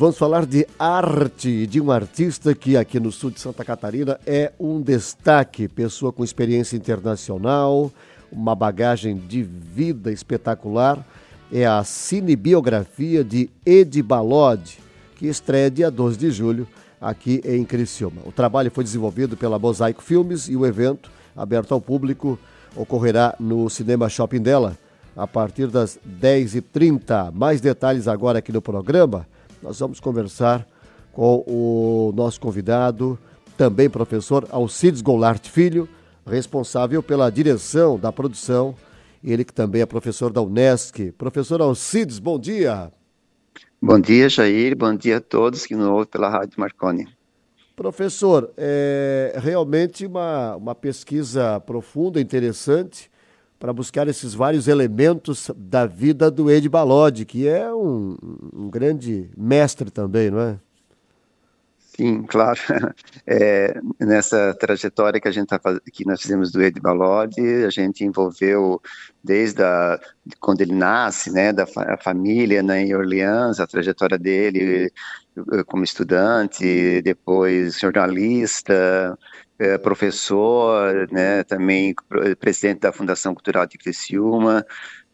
Vamos falar de arte, de um artista que aqui no sul de Santa Catarina é um destaque, pessoa com experiência internacional, uma bagagem de vida espetacular. É a cinebiografia de Edi Balod, que estreia dia 12 de julho aqui em Criciúma. O trabalho foi desenvolvido pela Mosaico Filmes e o evento, aberto ao público, ocorrerá no Cinema Shopping dela a partir das 10h30. Mais detalhes agora aqui no programa. Nós vamos conversar com o nosso convidado, também professor Alcides Goulart Filho, responsável pela direção da produção, ele que também é professor da Unesc. Professor Alcides, bom dia. Bom dia, Jair. Bom dia a todos que nos ouvem pela Rádio Marconi. Professor, é realmente uma pesquisa profunda, interessante, para buscar esses vários elementos da vida do Edi Balod, que é um grande mestre também, não é? Sim, claro. Nessa trajetória que nós fizemos do Edi Balod, a gente envolveu quando ele nasce, né, da família, né, em Orleans, a trajetória dele como estudante, depois jornalista, professor, né, também presidente da Fundação Cultural de Criciúma,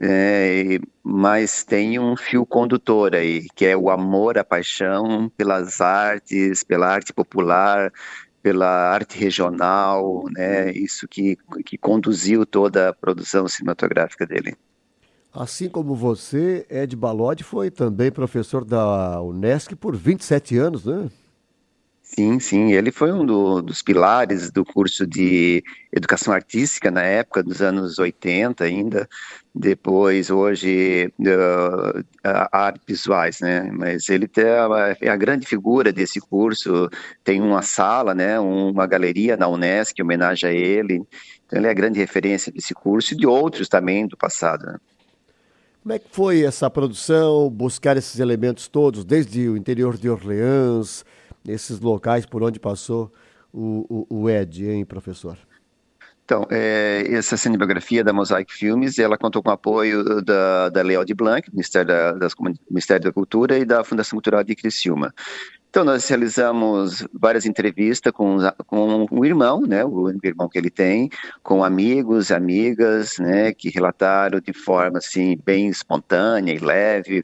mas tem um fio condutor aí, que é o amor, a paixão pelas artes, pela arte popular, pela arte regional, né, isso que conduziu toda a produção cinematográfica dele. Assim como você, Edi Balod foi também professor da Unesc por 27 anos, né? Sim, ele foi dos pilares do curso de educação artística na época, dos anos 80 ainda, depois hoje artes visuais, né, mas ele é a grande figura desse curso, tem uma sala, né, uma galeria na Unesc em homenagem a ele, então ele é a grande referência desse curso e de outros também do passado, né? Como é que foi essa produção, buscar esses elementos todos, desde o interior de Orleans, esses locais por onde passou o Edi, hein, professor? Então, essa cinebiografia da Mosaic Filmes, ela contou com o apoio da Lei Aldir Blanc, do Ministério da Cultura e da Fundação Cultural de Criciúma. Então, nós realizamos várias entrevistas com o irmão, né, o irmão que ele tem, com amigos, amigas, né, que relataram de forma, assim, bem espontânea e leve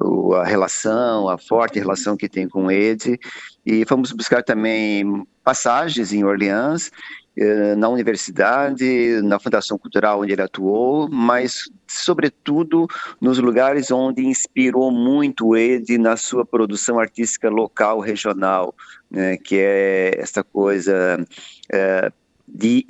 a forte relação que tem com ele. E fomos buscar também passagens em Orleans, na universidade, na Fundação Cultural onde ele atuou, mas, sobretudo, nos lugares onde inspirou muito ele na sua produção artística local, regional, né, que é essa coisa de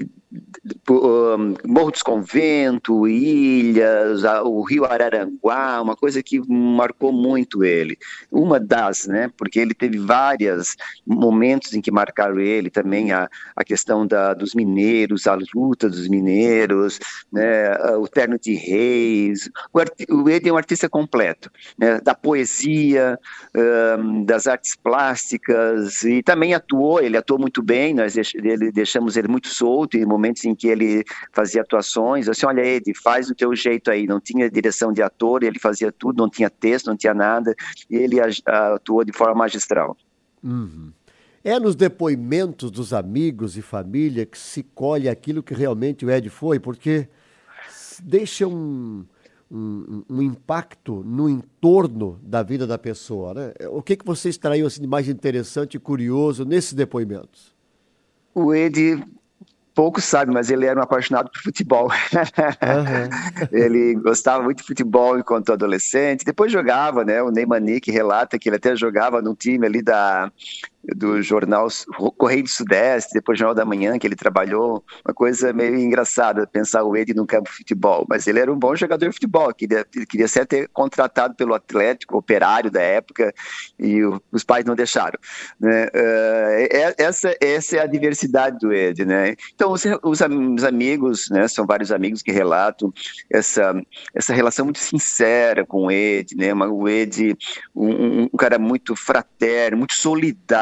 Morro dos Convento, ilhas, o Rio Araranguá, uma coisa que marcou muito ele. Uma das, né, porque ele teve vários momentos em que marcaram ele, também a questão dos mineiros, a luta dos mineiros, né, o Terno de Reis. O Edi é um artista completo, né, da poesia, das artes plásticas, e também ele atuou muito bem, nós deixamos ele muito solto em momentos em que ele fazia atuações, assim, olha, Edi, faz do teu jeito aí, não tinha direção de ator, ele fazia tudo, não tinha texto, não tinha nada, e ele atuou de forma magistral. Uhum. É nos depoimentos dos amigos e família que se colhe aquilo que realmente o Edi foi, porque deixa um impacto no entorno da vida da pessoa, né? O que você extraiu assim, de mais interessante e curioso nesses depoimentos? O Edi, pouco sabe, mas ele era um apaixonado por futebol. Uhum. Ele gostava muito de futebol enquanto adolescente. Depois jogava, né? O Ney Manique relata que ele até jogava num time ali do jornal Correio do Sudeste, depois Jornal da Manhã, que ele trabalhou, uma coisa meio engraçada pensar o Edi no campo de futebol, mas ele era um bom jogador de futebol, queria ser até contratado pelo Atlético, Operário da época, e os pais não deixaram, né? Essa é a diversidade do Edi, né? Então, os amigos, né, são vários amigos que relatam essa relação muito sincera com o Edi, né? O Edi, um cara muito fraterno, muito solidário,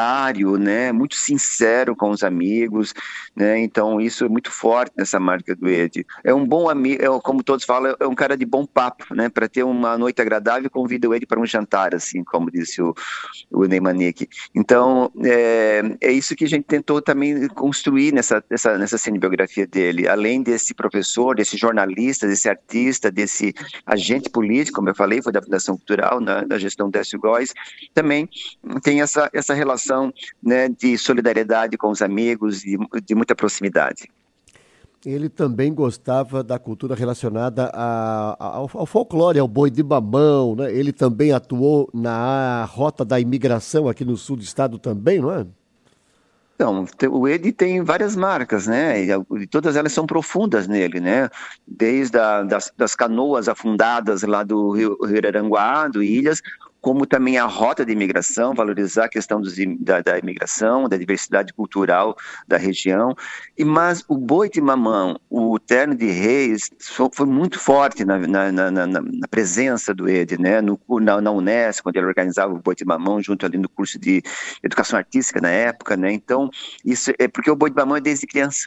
solidário, né? Muito sincero com os amigos, né? Então isso é muito forte nessa marca do Ed. É um bom amigo, como todos falam, é um cara de bom papo, né? Para ter uma noite agradável, convida o Ed para um jantar, assim, como disse o Ney Manique. Então, é isso que a gente tentou também construir nessa cinebiografia dele. Além desse professor, desse jornalista, desse artista, desse agente político, como eu falei, foi da Fundação Cultural, na gestão do Décio Góes, também tem essa relação, né, de solidariedade com os amigos, de muita proximidade. Ele também gostava da cultura relacionada ao folclore, ao boi de mamão, né? Ele também atuou na rota da imigração aqui no sul do estado também, não é? Então, o Ed tem várias marcas, né? E todas elas são profundas nele, né? Desde das canoas afundadas lá do Rio Araranguá, do Ilhas, como também a rota de imigração, valorizar a questão da imigração, da diversidade cultural da região. Mas o boi de mamão, o terno de reis, foi muito forte na presença do Ed, né? Na Unesco, quando ele organizava o boi de mamão, junto ali no curso de educação artística na época, né? Então, isso é porque o boi de mamão é desde criança.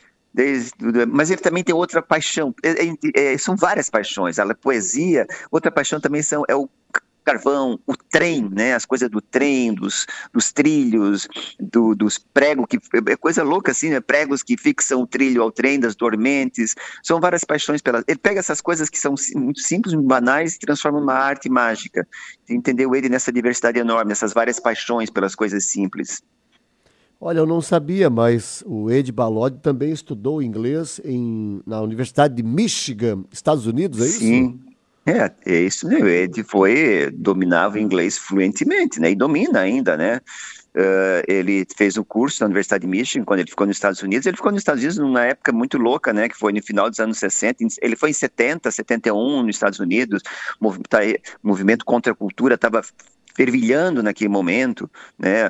Mas ele também tem outra paixão, são várias paixões, a poesia, outra paixão também é o carvão, o trem, né? As coisas do trem, dos trilhos, dos pregos, que é coisa louca assim, né? Pregos que fixam o trilho ao trem, das dormentes, são várias paixões ele pega essas coisas que são muito simples, muito banais e transforma numa arte mágica. Entendeu ele nessa diversidade enorme, nessas várias paixões pelas coisas simples. Olha, eu não sabia, mas o Ed Balod também estudou inglês na Universidade de Michigan, Estados Unidos, é isso? Sim. É isso, né? Ele dominava o inglês fluentemente, né? E domina ainda, né? Ele fez um curso na Universidade de Michigan, quando ele ficou nos Estados Unidos. Ele ficou nos Estados Unidos numa época muito louca, né? Que foi no final dos anos 60. Ele foi em 70, 71 nos Estados Unidos. Movimento contra a cultura estava fervilhando naquele momento, né?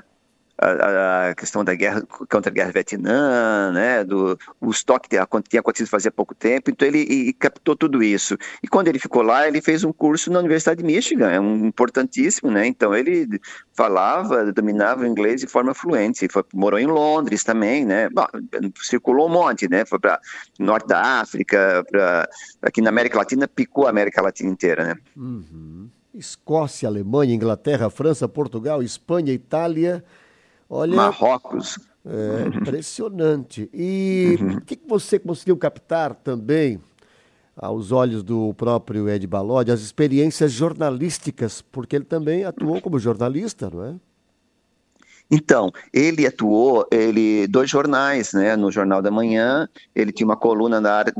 A questão da guerra contra a guerra do Vietnã, né, o estoque que tinha acontecido fazia pouco tempo, então ele captou tudo isso. E quando ele ficou lá, ele fez um curso na Universidade de Michigan, importantíssimo, né? Então ele dominava o inglês de forma fluente. Morou em Londres também, né? Bom, circulou um monte, né? Foi para norte da África, aqui na América Latina, picou a América Latina inteira, né? Uhum. Escócia, Alemanha, Inglaterra, França, Portugal, Espanha, Itália. Olha, Marrocos. É impressionante. E o que você conseguiu captar também, aos olhos do próprio Ed Balod, as experiências jornalísticas, porque ele também atuou como jornalista, não é? Então, ele atuou, dois jornais, né? No Jornal da Manhã, ele tinha uma coluna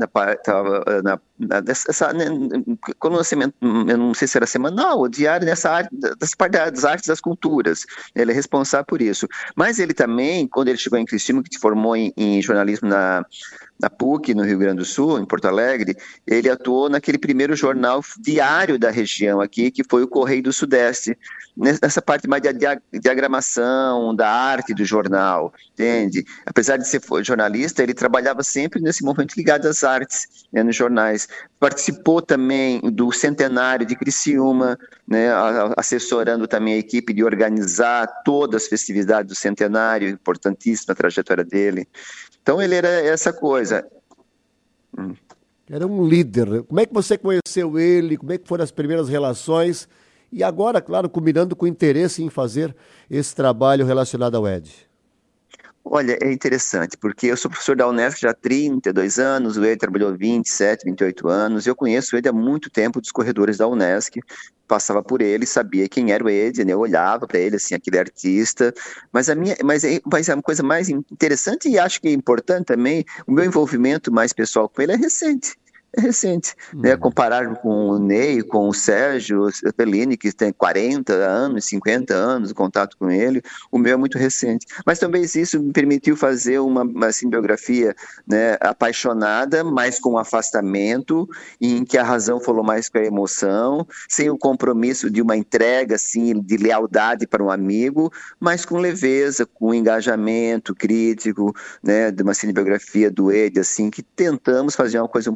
coluna, eu não sei se era semanal ou diária, nessa área, das artes das culturas. Ele é responsável por isso. Mas ele também, quando ele chegou em Criciúma, que se formou em jornalismo na PUC, no Rio Grande do Sul, em Porto Alegre, ele atuou naquele primeiro jornal diário da região aqui, que foi o Correio do Sudeste, nessa parte mais de diagramação, da arte do jornal, entende? Apesar de ser jornalista, ele trabalhava sempre nesse momento ligado às artes, né, nos jornais. Participou também do centenário de Criciúma, né, assessorando também a equipe de organizar todas as festividades do centenário, importantíssima a trajetória dele. Então ele era essa coisa. Era um líder. Como é que você conheceu ele? Como é que foram as primeiras relações? E agora, claro, combinando com interesse em fazer esse trabalho relacionado ao Ed. Olha, é interessante, porque eu sou professor da Unesco já há 32 anos, o Ed trabalhou 27, 28 anos, eu conheço o Ed há muito tempo dos corredores da Unesco, passava por ele, sabia quem era o Ed, né? Eu olhava para ele, assim, aquele artista, mas a coisa mais interessante e acho que é importante também, o meu envolvimento mais pessoal com ele é recente. Né? Comparar com o Ney, com o Sérgio Pellini, que tem 40 anos, 50 anos de contato com ele, o meu é muito recente. Mas também isso me permitiu fazer uma biografia, né, apaixonada, mas com afastamento, em que a razão falou mais com a emoção, sem o compromisso de uma entrega assim, de lealdade para um amigo, mas com leveza, com engajamento crítico, né, de uma cinebiografia do Ed, assim, que tentamos fazer uma coisa um pouco mais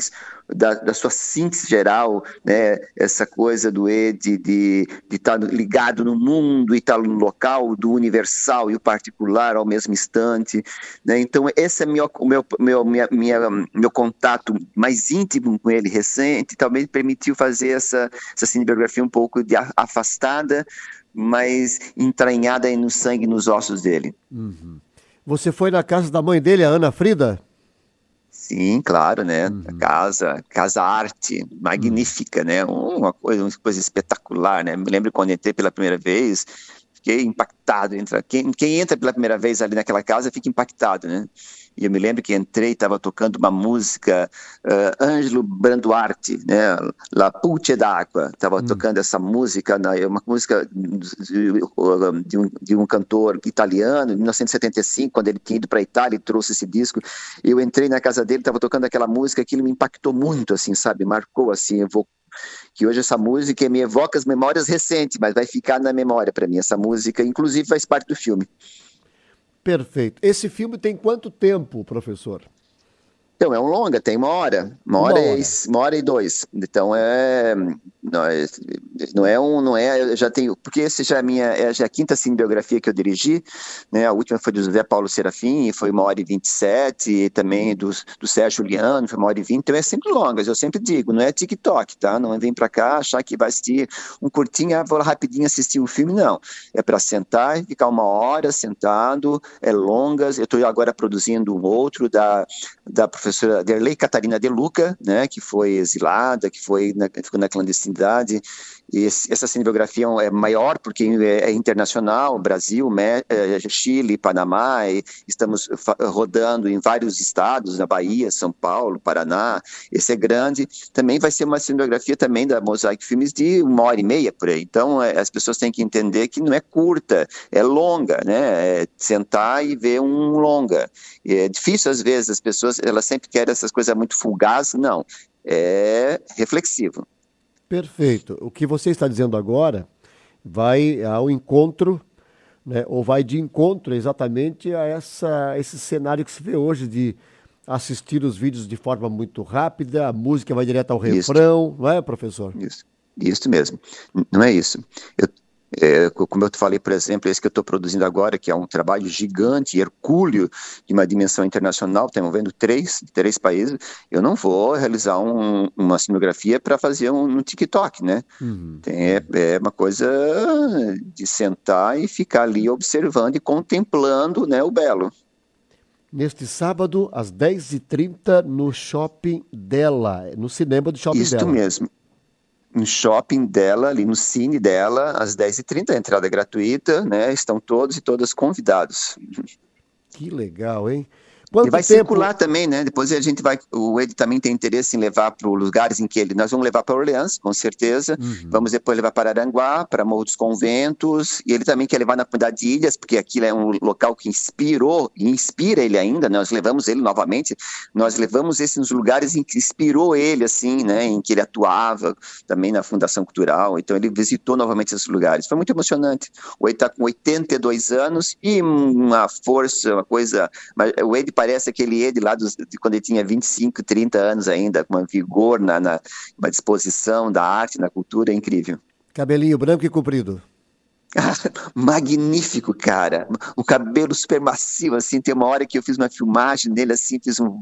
mas da sua síntese geral, né, essa coisa do Ed de estar ligado no mundo e estar no local do universal e o particular ao mesmo instante, né? Então esse é meu contato mais íntimo com ele recente, também permitiu fazer essa cinebiografia um pouco afastada, mas entranhada no sangue e nos ossos dele. Uhum. Você foi na casa da mãe dele, a Ana Frida? Sim, claro, né? Casa arte, magnífica, né? Uma coisa espetacular, né? Me lembro quando entrei pela primeira vez, fiquei impactado. Quem entra pela primeira vez ali naquela casa fica impactado, né? E eu me lembro que entrei, estava tocando uma música, Ângelo Branduarte, né? La Puce d'Acqua, estava tocando essa música, uma música de um cantor italiano, em 1975, quando ele tinha ido para a Itália e trouxe esse disco. Eu entrei na casa dele, estava tocando aquela música, aquilo me impactou muito, assim, sabe? Marcou, assim, que hoje essa música me evoca as memórias recentes, mas vai ficar na memória para mim, essa música, inclusive faz parte do filme. Perfeito. Esse filme tem quanto tempo, professor? Então, é um longa, tem uma hora e 2. Então, eu já tenho, porque esse já é a quinta cinebiografia que eu dirigi, né? A última foi do José Paulo Serafim, foi 1h27, e também do Sérgio Juliano, foi 1h20, então é sempre longas, eu sempre digo, não é TikTok, tá? Não vem pra cá achar que vai assistir um curtinho, vou rapidinho assistir o filme, não. É para sentar e ficar 1 hora sentado, é longas, eu estou agora produzindo um outro da professora Derlei Catarina De Luca, né, que foi exilada, que ficou na clandestinidade. E essa cinebiografia é maior porque é internacional, Brasil, Chile, Panamá, e estamos rodando em vários estados, na Bahia, São Paulo, Paraná. Esse é grande. Também vai ser uma cinebiografia também da Mosaic Filmes de 1h30 por aí. Então as pessoas têm que entender que não é curta, é longa, né? É sentar e ver um longa. E é difícil às vezes, as pessoas elas sempre querem essas coisas muito fugazes, não. É reflexivo. Perfeito. O que você está dizendo agora vai ao encontro, né, ou vai de encontro exatamente a esse cenário que se vê hoje de assistir os vídeos de forma muito rápida, a música vai direto ao refrão, não é, professor? Isso mesmo. Não é isso. Como eu te falei, por exemplo, esse que eu estou produzindo agora, que é um trabalho gigante, hercúleo, de uma dimensão internacional, estamos vendo três países, eu não vou realizar uma cinebiografia para fazer um TikTok, né? É uma coisa de sentar e ficar ali observando e contemplando, né, o belo. Neste sábado, às 10h30, no Shopping dela, no cinema do Shopping dela. Isso mesmo. No shopping dela, ali no cine dela, às 10h30, a entrada é gratuita, né? Estão todos e todas convidados. Que legal, hein? Ele vai circular também, né? Depois o Ed também tem interesse em levar para os lugares em que nós vamos levar para Orleans, com certeza, vamos depois levar para Aranguá, para Morro dos Conventos, e ele também quer levar na comunidade de Ilhas, porque aquilo é um local que inspira ele ainda, né? Nós levamos ele novamente, nós levamos esse nos lugares em que inspirou ele, assim, né? Em que ele atuava, também na Fundação Cultural, então ele visitou novamente esses lugares, foi muito emocionante. O Ed está com 82 anos e uma força, uma coisa, mas o Ed parece aquele Ed lá de quando ele tinha 25, 30 anos ainda, com um vigor, uma disposição da arte, na cultura, é incrível. Cabelinho branco e comprido. Magnífico, cara. O cabelo super macio, assim, tem uma hora que eu fiz uma filmagem nele, assim, fiz um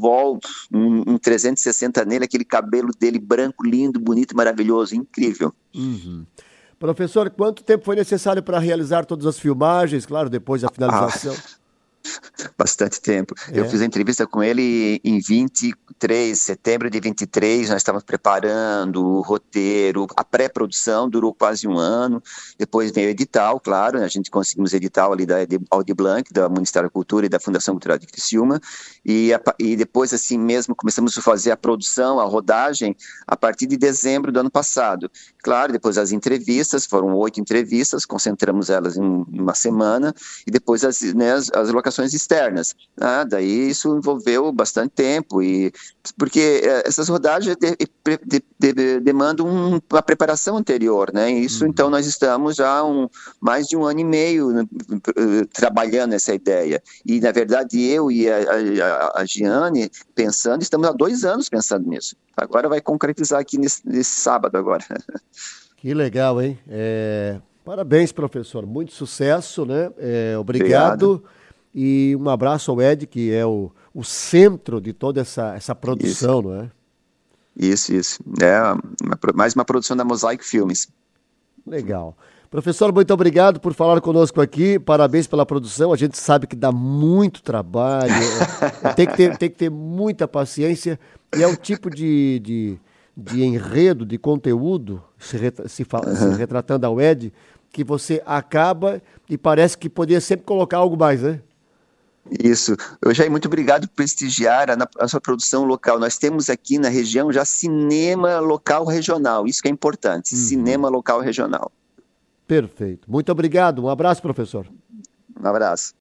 360 nele, aquele cabelo dele branco, lindo, bonito, maravilhoso, incrível. Professor, quanto tempo foi necessário para realizar todas as filmagens, claro, depois da finalização? Bastante tempo. Eu fiz a entrevista com ele em 23, setembro de 23, nós estávamos preparando o roteiro, a pré-produção durou quase 1 ano, depois veio o edital, claro, a gente conseguimos edital ali da Audi Blanc, do Ministério da Cultura e da Fundação Cultural de Criciúma, e depois assim mesmo começamos a fazer a produção, a rodagem, a partir de dezembro do ano passado. Claro, depois as entrevistas, foram 8 entrevistas, concentramos elas em uma semana, e depois as locações externas. internas. Daí isso envolveu bastante tempo, porque essas rodagens demandam uma preparação anterior, né? Isso, então, nós estamos já mais de 1 ano e meio, né, trabalhando essa ideia. E, na verdade, eu e a Giane, estamos há 2 anos pensando nisso. Agora vai concretizar aqui nesse sábado agora. Que legal, hein? Parabéns, professor. Muito sucesso, né? Obrigado. Obrigado. E um abraço ao Ed, que é o centro de toda essa produção, Isso, não é? isso. É mais uma produção da Mosaic Filmes. Legal. Professor, muito obrigado por falar conosco aqui. Parabéns pela produção. A gente sabe que dá muito trabalho, tem que ter muita paciência. E é o tipo de enredo, de conteúdo, se retratando ao Ed, que você acaba e parece que poderia sempre colocar algo mais, né? Isso. Jair, muito obrigado por prestigiar a sua produção local. Nós temos aqui na região já cinema local regional. Isso que é importante, cinema local regional. Perfeito. Muito obrigado. Um abraço, professor. Um abraço.